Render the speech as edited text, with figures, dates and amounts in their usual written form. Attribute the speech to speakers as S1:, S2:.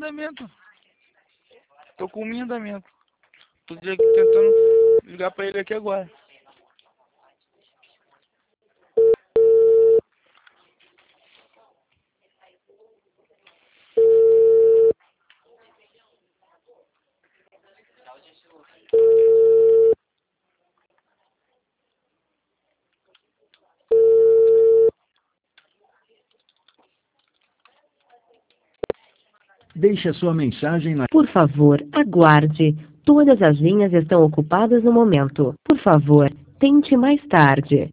S1: andamento. Tô com um em andamento. Tô tentando ligar pra ele aqui agora.
S2: Deixe a sua mensagem na...
S3: Por favor, aguarde. Todas as linhas estão ocupadas no momento. Por favor, tente mais tarde.